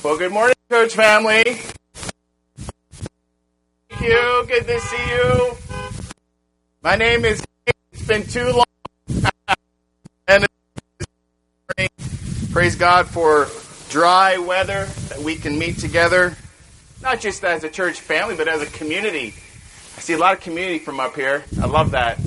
Well, good morning, church family. Thank you. Good to see you. My name is Dave. It's been too long. And praise God for dry weather that we can meet together, not just as a church family, but as a community. I see a lot of community from up here. I love that.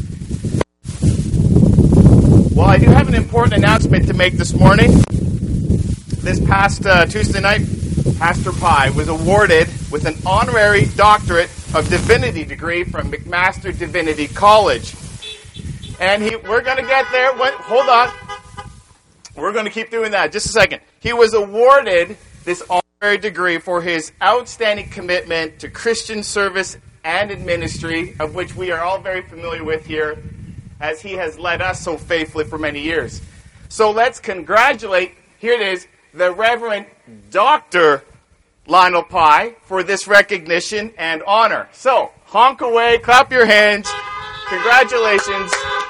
Well, I do have an important announcement to make this morning. This past Tuesday night, Pastor Pi was awarded with an honorary doctorate of divinity degree from McMaster Divinity College. And we're going to get there. Hold on. We're going to keep doing that. Just a second. He was awarded this honorary degree for his outstanding commitment to Christian service and in ministry, of which we are all very familiar with here, as he has led us so faithfully for many years. So let's congratulate, here it is, the Reverend Dr. Lionel Pi for this recognition and honor. So, honk away, clap your hands. Congratulations.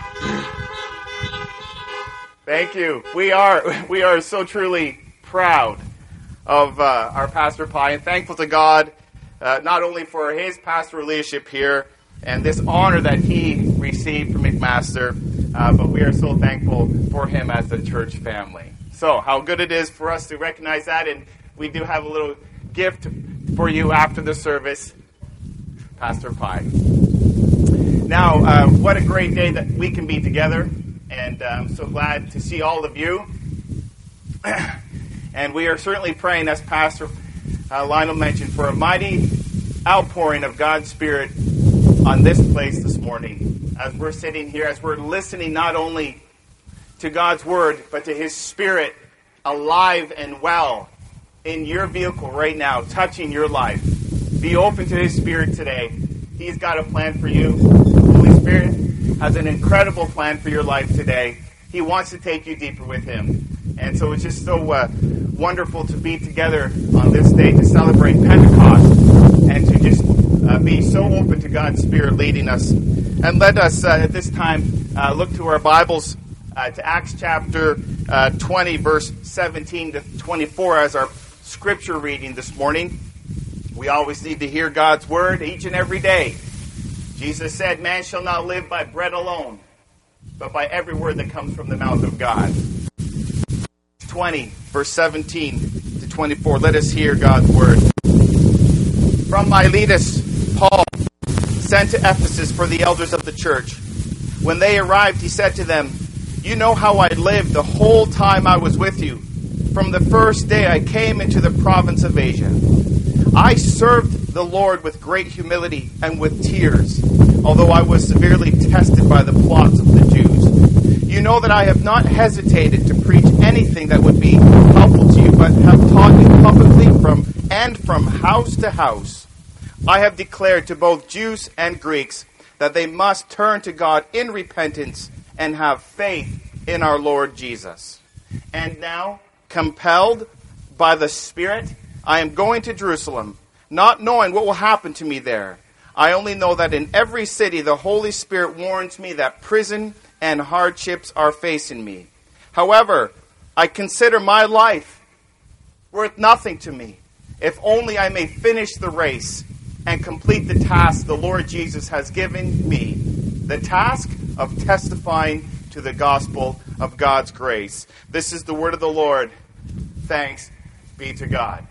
Thank you. We are so truly proud of our Pastor Pi and thankful to God not only for his pastoral leadership here and this honor that he received from McMaster, but we are so thankful for him as a church family. So, how good it is for us to recognize that, and we do have a little gift for you after the service, Pastor Pi. Now, what a great day that we can be together, and I'm so glad to see all of you. And we are certainly praying, as Pastor Lionel mentioned, for a mighty outpouring of God's Spirit on this place this morning, as we're sitting here, as we're listening not only to God's Word, but to His Spirit alive and well in your vehicle right now, touching your life. Be open to His Spirit today. He's got a plan for you. The Holy Spirit has an incredible plan for your life today. He wants to take you deeper with Him. And so it's just so wonderful to be together on this day to celebrate Pentecost and to just be so open to God's Spirit leading us. And let us, at this time, look to our Bibles to Acts chapter 20, verse 17 to 24 as our scripture reading this morning. We always need to hear God's word each and every day. Jesus said, "Man shall not live by bread alone, but by every word that comes from the mouth of God." 20, verse 17 to 24. Let us hear God's word. From Miletus, Paul, sent to Ephesus for the elders of the church. When they arrived, he said to them, "You know how I lived the whole time I was with you, from the first day I came into the province of Asia. I served the Lord with great humility and with tears, although I was severely tested by the plots of the Jews. You know that I have not hesitated to preach anything that would be helpful to you, but have taught you publicly from house to house. I have declared to both Jews and Greeks that they must turn to God in repentance and have faith in our Lord Jesus. And now, compelled by the Spirit, I am going to Jerusalem, not knowing what will happen to me there. I only know that in every city the Holy Spirit warns me that prison and hardships are facing me. However, I consider my life worth nothing to me, if only I may finish the race and complete the task the Lord Jesus has given me, the task of testifying to the gospel of God's grace." This is the word of the Lord. Thanks be to God.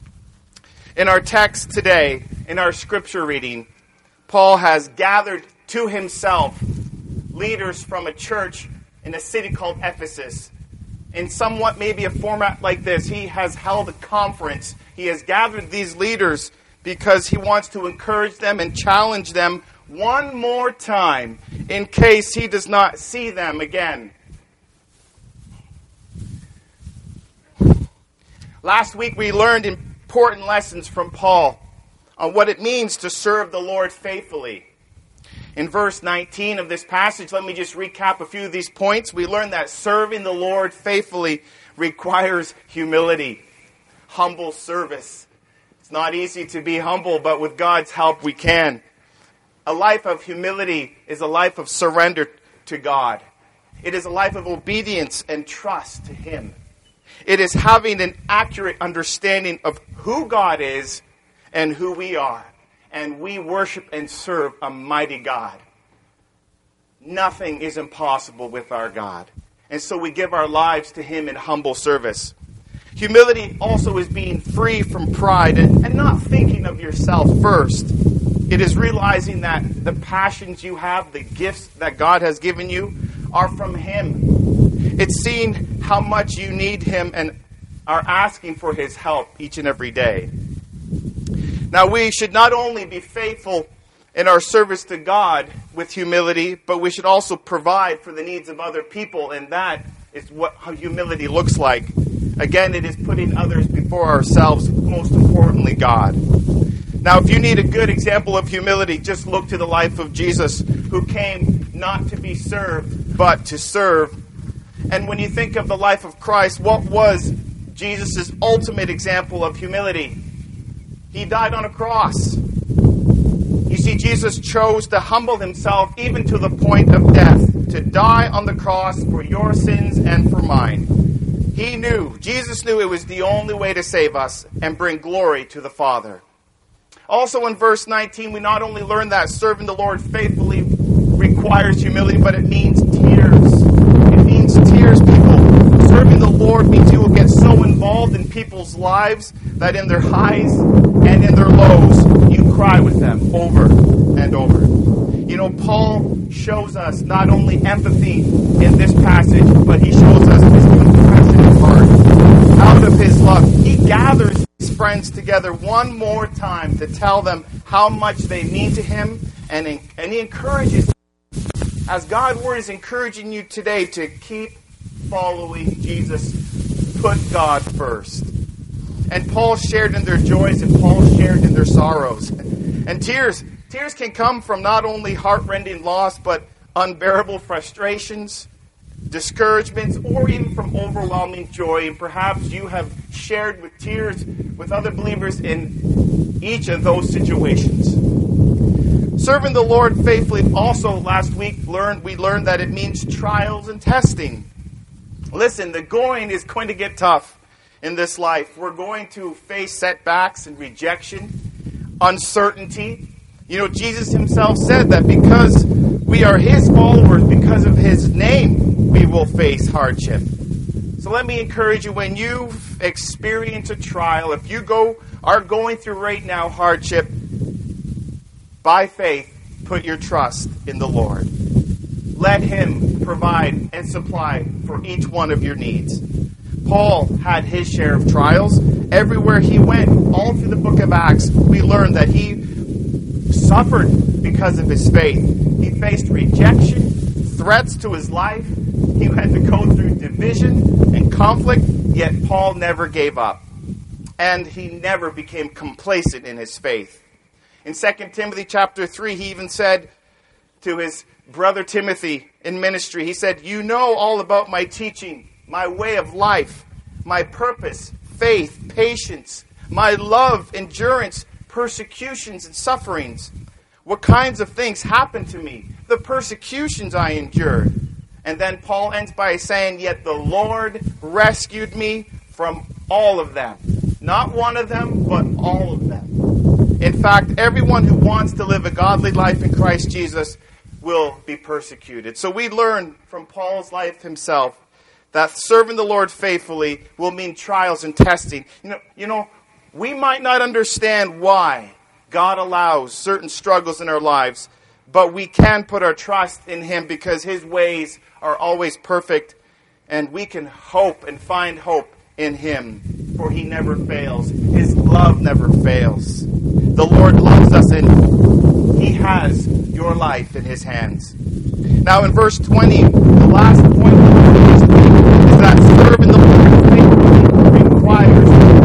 In our text today, in our scripture reading, Paul has gathered to himself leaders from a church in a city called Ephesus. In somewhat maybe a format like this, he has held a conference. He has gathered these leaders because he wants to encourage them and challenge them one more time in case he does not see them again. Last week we learned important lessons from Paul on what it means to serve the Lord faithfully. In verse 19 of this passage, let me just recap a few of these points. We learned that serving the Lord faithfully requires humility, humble service. It's not easy to be humble, but with God's help we can. A life of humility is a life of surrender to God. It is a life of obedience and trust to Him. It is having an accurate understanding of who God is and who we are. And we worship and serve a mighty God. Nothing is impossible with our God. And so we give our lives to Him in humble service. Humility also is being free from pride and not thinking of yourself first. It is realizing that the passions you have, the gifts that God has given you, are from Him. It's seeing how much you need Him and are asking for His help each and every day. Now, we should not only be faithful in our service to God with humility, but we should also provide for the needs of other people, and that is how humility looks like. Again, it is putting others before ourselves, most importantly, God. Now, if you need a good example of humility, just look to the life of Jesus, who came not to be served, but to serve. And when you think of the life of Christ, what was Jesus' ultimate example of humility? He died on a cross. You see, Jesus chose to humble Himself even to the point of death, to die on the cross for your sins and for mine. Jesus knew it was the only way to save us and bring glory to the Father. Also in verse 19, we not only learn that serving the Lord faithfully requires humility, but it means tears. It means tears, people. Serving the Lord means you will get so involved in people's lives that in their highs and in their lows, you cry with them over and over. You know, Paul shows us not only empathy in this passage, but he shows us his compassionate heart. Out of his love, he gathers his friends together one more time to tell them how much they mean to him, and he encourages them, as God's word is encouraging you today, to keep following Jesus. Put God first. And Paul shared in their joys, and Paul shared in their sorrows. And tears can come from not only heart-rending loss, but unbearable frustrations, discouragements, or even from overwhelming joy. And perhaps you have shared with tears with other believers in each of those situations. Serving the Lord faithfully also last week we learned that it means trials and testing. Listen, the going is going to get tough in this life. We're going to face setbacks and rejection, uncertainty. You know, Jesus Himself said that because we are His followers, because of His name, we will face hardship. So let me encourage you, when you experience a trial, if you are going through right now hardship, by faith, put your trust in the Lord. Let Him provide and supply for each one of your needs. Paul had his share of trials. Everywhere he went, all through the book of Acts, we learned that he suffered because of his faith. He faced rejection, threats to his life. He had to go through division and conflict, yet Paul never gave up. And he never became complacent in his faith. In 2 Timothy chapter 3, he even said to his brother Timothy in ministry, he said, "You know all about my teaching, my way of life, my purpose, faith, patience, my love, endurance, persecutions and sufferings. What kinds of things happened to me, the persecutions I endured." And then Paul ends by saying, "Yet the Lord rescued me from all of them." Not one of them, but all of them. In fact, everyone who wants to live a godly life in Christ Jesus will be persecuted. So we learn from Paul's life himself that serving the Lord faithfully will mean trials and testing. You know, we might not understand why God allows certain struggles in our lives, but we can put our trust in Him because His ways are always perfect, and we can hope and find hope in Him, for He never fails. His love never fails. The Lord loves us, and He has your life in His hands. Now in verse 20, the last point is that serving the Lord faithfully requires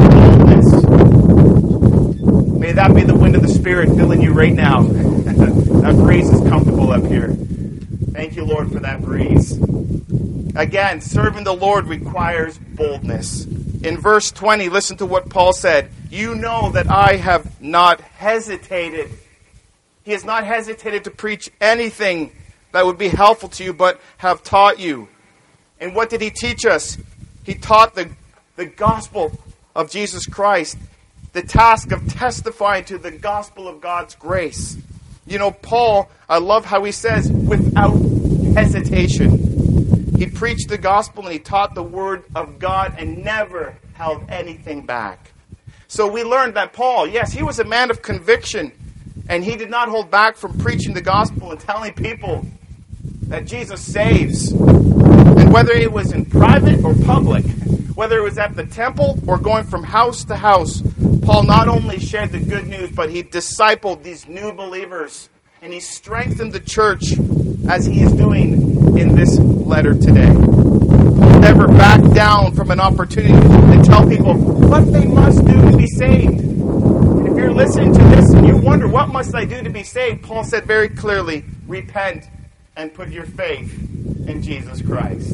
boldness. May that be the wind of the Spirit filling you right now. That breeze is comfortable up here. Thank you, Lord, for that breeze. Again, serving the Lord requires boldness. In verse 20, listen to what Paul said. "You know that I have not hesitated." He has not hesitated to preach anything that would be helpful to you, but have taught you. And what did he teach us? He taught the the gospel of Jesus Christ, the task of testifying to the gospel of God's grace. You know, Paul, I love how he says, without hesitation. He preached the gospel and he taught the word of God and never held anything back. So we learned that Paul, yes, he was a man of conviction, and he did not hold back from preaching the gospel and telling people that Jesus saves. And whether it was in private or public, whether it was at the temple or going from house to house, Paul not only shared the good news, but he discipled these new believers, and he strengthened the church as he is doing in this letter today. Paul never backed down from an opportunity to tell people what they must do to be saved. And if you're listening to this and you wonder, what must I do to be saved? Paul said very clearly, repent and put your faith in Jesus Christ.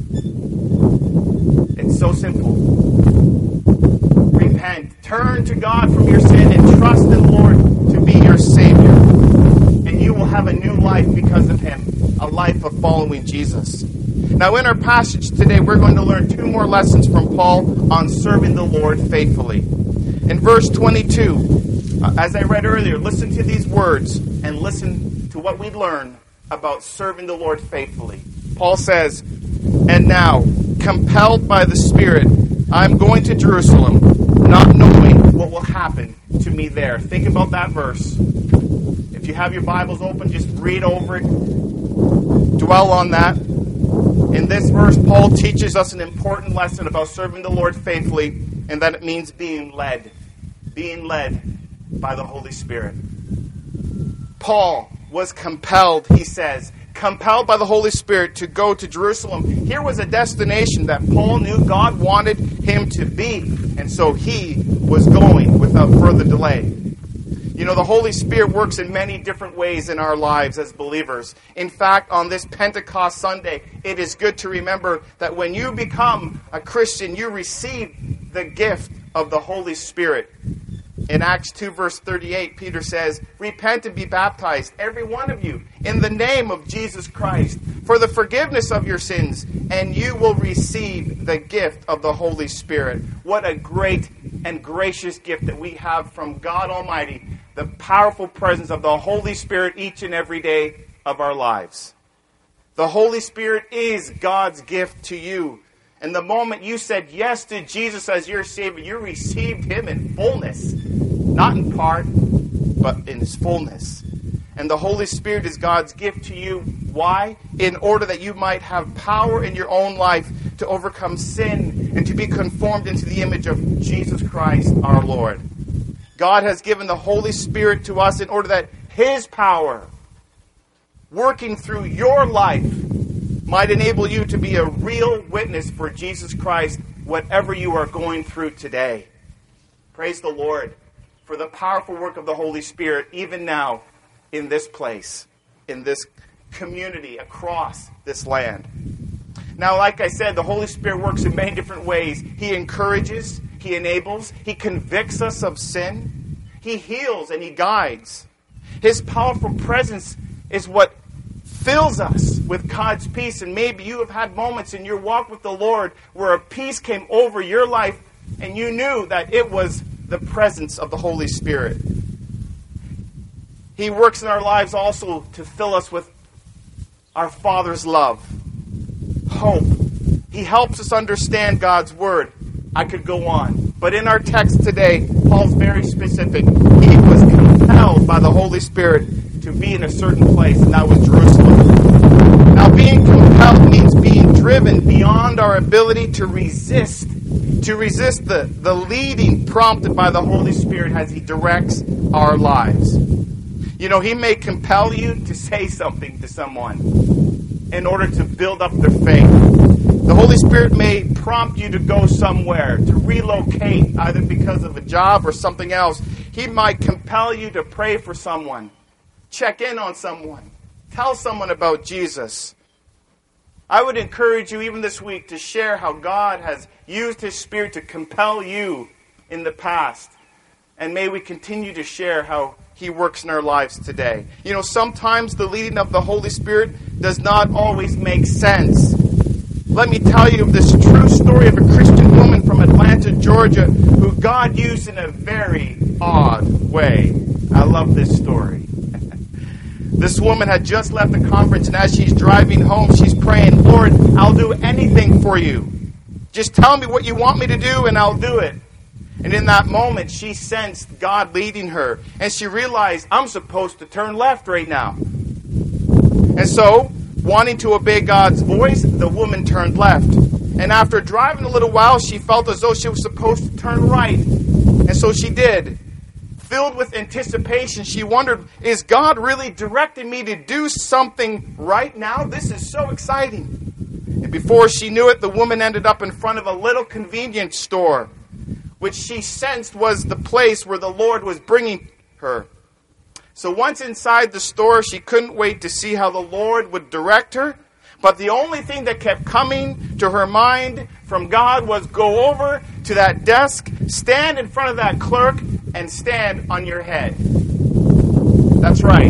It's so simple. Repent. Turn to God from your sin and trust in the Lord to be your Savior. And you will have a new life because of Him, a life of following Jesus. Now in our passage today, we're going to learn 2 more lessons from Paul on serving the Lord faithfully. In verse 22, as I read earlier, listen to these words and listen to what we learn about serving the Lord faithfully. Paul says, "And now, compelled by the Spirit, I'm going to Jerusalem, not knowing what will happen to me there." Think about that verse. If you have your Bibles open, just read over it. Dwell on that. In this verse, Paul teaches us an important lesson about serving the Lord faithfully, and that it means being led. Being led by the Holy Spirit. Paul was compelled, he says, compelled by the Holy Spirit to go to Jerusalem. Here was a destination that Paul knew God wanted him to be, and so he was going without further delay. You know, the Holy Spirit works in many different ways in our lives as believers. In fact, on this Pentecost Sunday, it is good to remember that when you become a Christian, you receive the gift of the Holy Spirit. In Acts 2 verse 38, Peter says, "Repent and be baptized, every one of you, in the name of Jesus Christ, for the forgiveness of your sins, and you will receive the gift of the Holy Spirit." What a great and gracious gift that we have from God Almighty, the powerful presence of the Holy Spirit each and every day of our lives. The Holy Spirit is God's gift to you. And the moment you said yes to Jesus as your Savior, you received Him in fullness. Not in part, but in His fullness. And the Holy Spirit is God's gift to you. Why? In order that you might have power in your own life to overcome sin and to be conformed into the image of Jesus Christ our Lord. God has given the Holy Spirit to us in order that His power, working through your life, might enable you to be a real witness for Jesus Christ, whatever you are going through today. Praise the Lord for the powerful work of the Holy Spirit, even now, in this place, in this community, across this land. Now, like I said, the Holy Spirit works in many different ways. He encourages, He enables, He convicts us of sin, He heals, and He guides. His powerful presence is what fills us with God's peace. And maybe you have had moments in your walk with the Lord where a peace came over your life and you knew that it was the presence of the Holy Spirit. He works in our lives also to fill us with our Father's love, hope. He helps us understand God's Word. I could go on. But in our text today, Paul's very specific. He was compelled by the Holy Spirit to be in a certain place, and that was Jerusalem. Now, being compelled means being driven beyond our ability to resist the leading prompted by the Holy Spirit as He directs our lives. You know, He may compel you to say something to someone in order to build up their faith. The Holy Spirit may prompt you to go somewhere, to relocate, either because of a job or something else. He might compel you to pray for someone. Check in on someone. Tell someone about Jesus. I would encourage you even this week to share how God has used His Spirit to compel you in the past. And may we continue to share how He works in our lives today. You know, sometimes the leading of the Holy Spirit does not always make sense. Let me tell you of this true story of a Christian woman from Atlanta Georgia, who God used in a very odd way. I love this story. This woman had just left the conference, and as she's driving home, she's praying, Lord, I'll do anything for you. Just tell me what you want me to do, and I'll do it. And in that moment, she sensed God leading her, and she realized, I'm supposed to turn left right now. And so, wanting to obey God's voice, the woman turned left. And after driving a little while, she felt as though she was supposed to turn right. And so she did. Filled with anticipation, she wondered, is God really directing me to do something right now? This is so exciting. And before she knew it, the woman ended up in front of a little convenience store, which she sensed was the place where the Lord was bringing her. So once inside the store, she couldn't wait to see how the Lord would direct her. But the only thing that kept coming to her mind from God was go over to that desk, stand in front of that clerk, and stand on your head. That's right.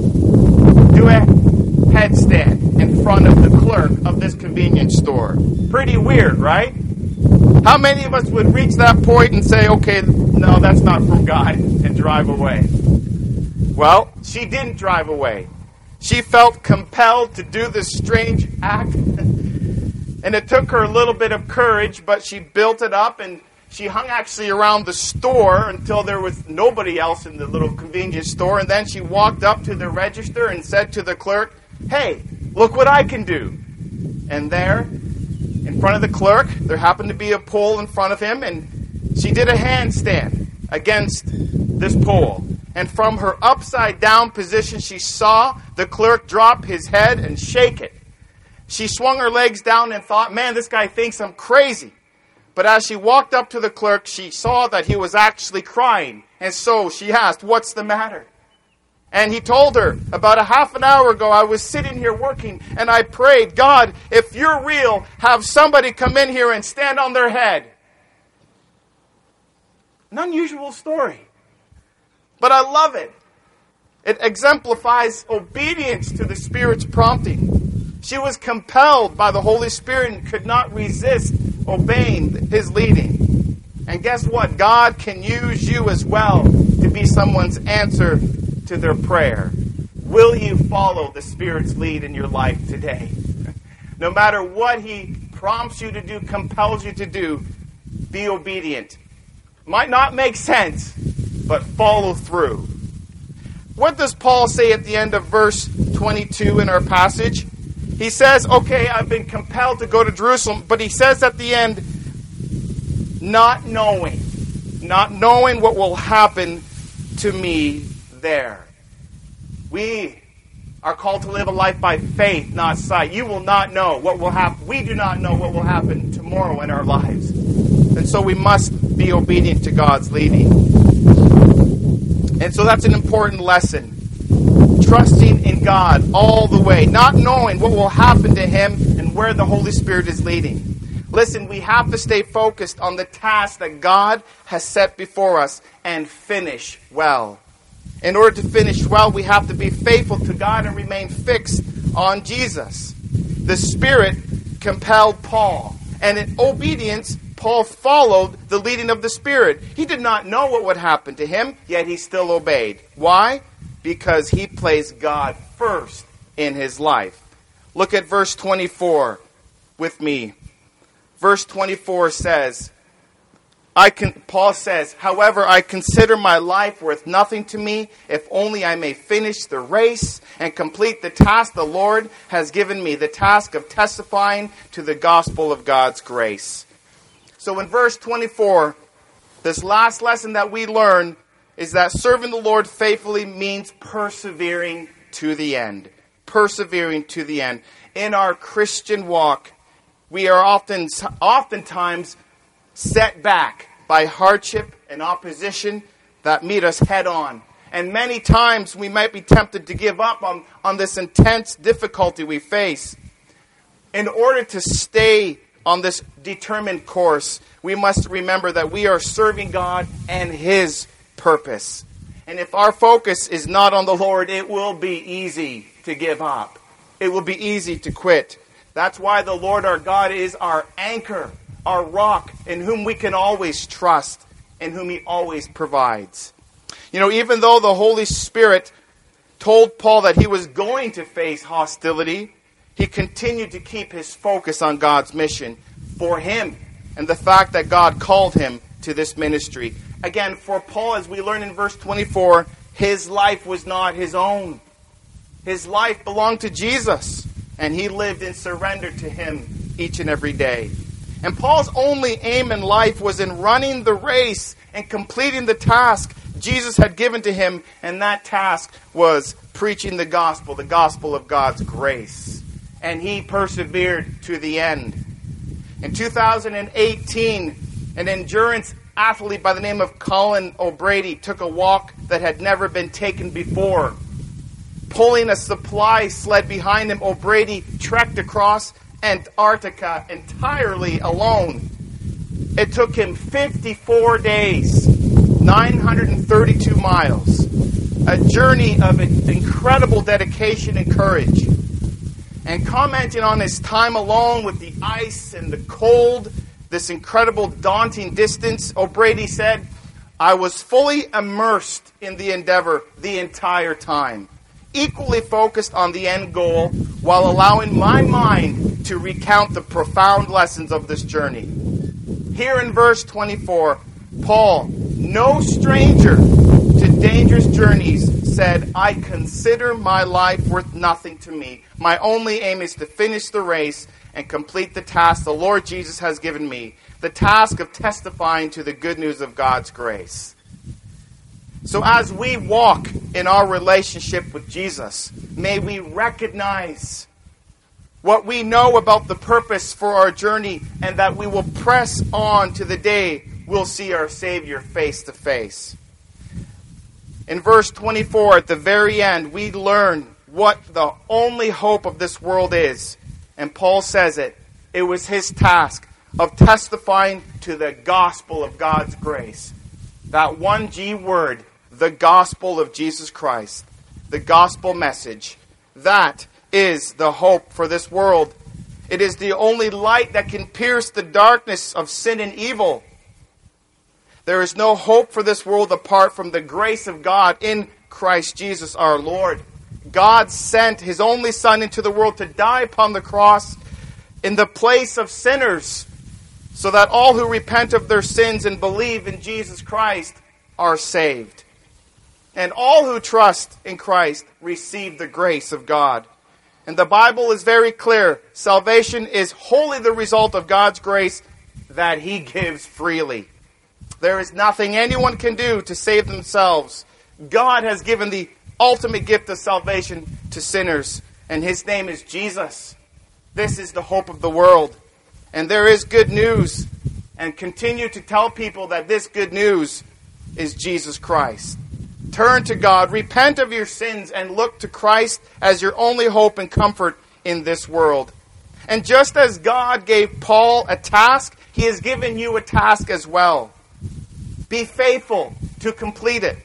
Do a headstand in front of the clerk of this convenience store. Pretty weird, right? How many of us would reach that point and say, okay, no, that's not from God, and drive away? Well, she didn't drive away. She felt compelled to do this strange act. And it took her a little bit of courage, but she built it up, and she hung actually around the store until there was nobody else in the little convenience store. And then she walked up to the register and said to the clerk, hey, look what I can do. And there, in front of the clerk, there happened to be a pole in front of him, and she did a handstand against this pole. And from her upside down position, she saw the clerk drop his head and shake it. She swung her legs down and thought, man, this guy thinks I'm crazy. But as she walked up to the clerk, she saw that he was actually crying. And so she asked, what's the matter? And he told her, about a half an hour ago, I was sitting here working, and I prayed, God, if you're real, have somebody come in here and stand on their head. An unusual story. But I love it. It exemplifies obedience to the Spirit's prompting. She was compelled by the Holy Spirit and could not resist obeying His leading. And guess what? God can use you as well to be someone's answer to their prayer. Will you follow the Spirit's lead in your life today? No matter what He prompts you to do, compels you to do, be obedient. Might not make sense, but follow through. What does Paul say at the end of verse 22 in our passage? He says, okay, I've been compelled to go to Jerusalem, but he says at the end, not knowing what will happen to me there. We are called to live a life by faith, not sight. You will not know what will happen. We do not know what will happen tomorrow in our lives. And so we must be obedient to God's leading. And so that's an important lesson. Trusting in God all the way, not knowing what will happen to Him and where the Holy Spirit is leading. Listen, we have to stay focused on the task that God has set before us and finish well. In order to finish well, we have to be faithful to God and remain fixed on Jesus. The Spirit compelled Paul, and in obedience, Paul followed the leading of the Spirit. He did not know what would happen to him, yet he still obeyed. Why? Because he placed God first in his life. Look at verse 24 with me. Verse 24 says, Paul says, however, I consider my life worth nothing to me, if only I may finish the race and complete the task the Lord has given me, the task of testifying to the gospel of God's grace. So in verse 24, this last lesson that we learn is that serving the Lord faithfully means persevering to the end. Persevering to the end. In our Christian walk, we are oftentimes set back by hardship and opposition that meet us head on. And many times we might be tempted to give up on this intense difficulty we face. In order to stay on this determined course, we must remember that we are serving God and His purpose. And if our focus is not on the Lord, it will be easy to give up. It will be easy to quit. That's why the Lord our God is our anchor, our rock, in whom we can always trust, and whom He always provides. You know, even though the Holy Spirit told Paul that he was going to face hostility, he continued to keep his focus on God's mission for him and the fact that God called him to this ministry. Again, for Paul, as we learn in verse 24, his life was not his own. His life belonged to Jesus, and he lived in surrender to Him each and every day. And Paul's only aim in life was in running the race and completing the task Jesus had given to him, and that task was preaching the gospel of God's grace. And he persevered to the end. In 2018, an endurance athlete by the name of Colin O'Brady took a walk that had never been taken before. Pulling a supply sled behind him, O'Brady trekked across Antarctica entirely alone. It took him 54 days, 932 miles, a journey of incredible dedication and courage. And commenting on his time alone with the ice and the cold, this incredible daunting distance, O'Brady said, "I was fully immersed in the endeavor the entire time, equally focused on the end goal while allowing my mind to recount the profound lessons of this journey." Here in verse 24, Paul, no stranger to dangerous journeys, said, "I consider my life worth nothing to me. My only aim is to finish the race and complete the task the Lord Jesus has given me, the task of testifying to the good news of God's grace." So as we walk in our relationship with Jesus, may we recognize what we know about the purpose for our journey, and that we will press on to the day we'll see our Savior face to face. In verse 24, at the very end, we learn what the only hope of this world is. And Paul says it. It was his task of testifying to the gospel of God's grace. That one G word, the gospel of Jesus Christ. The gospel message. That is the hope for this world. It is the only light that can pierce the darkness of sin and evil. There is no hope for this world apart from the grace of God in Christ Jesus our Lord. God sent His only Son into the world to die upon the cross in the place of sinners, so that all who repent of their sins and believe in Jesus Christ are saved. And all who trust in Christ receive the grace of God. And the Bible is very clear. Salvation is wholly the result of God's grace that He gives freely. There is nothing anyone can do to save themselves. God has given the ultimate gift of salvation to sinners, and His name is Jesus. This is the hope of the world. And there is good news. And continue to tell people that this good news is Jesus Christ. Turn to God, repent of your sins, and look to Christ as your only hope and comfort in this world. And just as God gave Paul a task, He has given you a task as well. Be faithful to complete it.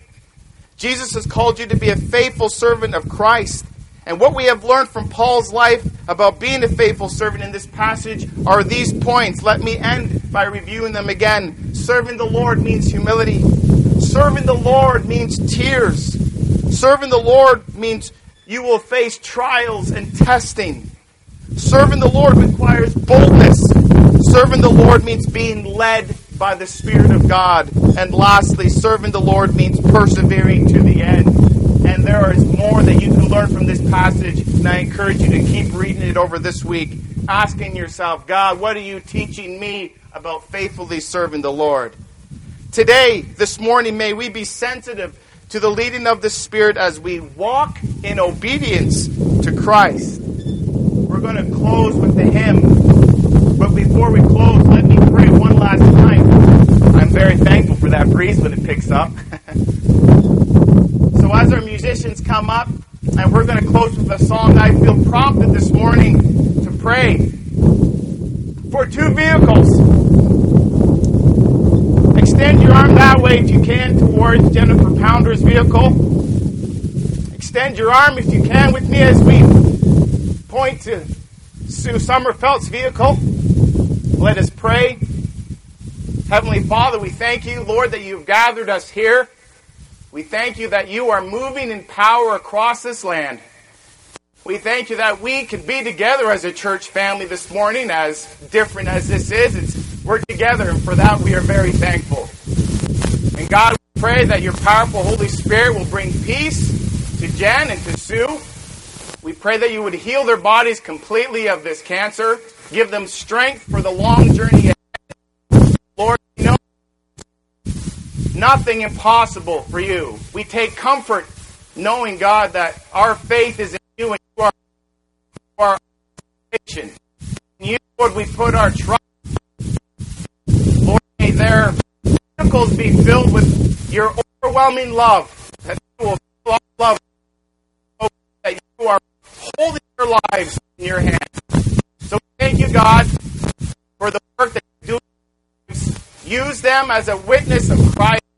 Jesus has called you to be a faithful servant of Christ. And what we have learned from Paul's life about being a faithful servant in this passage are these points. Let me end by reviewing them again. Serving the Lord means humility. Serving the Lord means tears. Serving the Lord means you will face trials and testing. Serving the Lord requires boldness. Serving the Lord means being led by the Spirit of God. And lastly, serving the Lord means persevering to the end. And there is more that you can learn from this passage, and I encourage you to keep reading it over this week, asking yourself, God, what are you teaching me about faithfully serving the Lord? Today, this morning, may we be sensitive to the leading of the Spirit as we walk in obedience to Christ. We're going to close with the hymn. But before we close, let me pray one last time. I'm very thankful for that breeze when it picks up. So as our musicians come up, and we're going to close with a song, I feel prompted this morning to pray for two vehicles. Extend your arm that way if you can towards Jennifer Pounder's vehicle. Extend your arm if you can with me as we point to Sue Sommerfeld's vehicle. Let us pray. Heavenly Father, we thank you, Lord, that you've gathered us here. We thank you that you are moving in power across this land. We thank you that we can be together as a church family this morning, as different as this is. We're together, and for that we are very thankful. And God, we pray that your powerful Holy Spirit will bring peace to Jen and to Sue. We pray that you would heal their bodies completely of this cancer. Give them strength for the long journey ahead. Lord, we know nothing impossible for you. We take comfort knowing, God, that our faith is in you and you are our salvation. In you, Lord, we put our trust. Lord, may their vehicles be filled with your overwhelming love. That you will fill our love. That you are holding their lives in your hands. So thank you, God, for the work that you do. Use them as a witness of Christ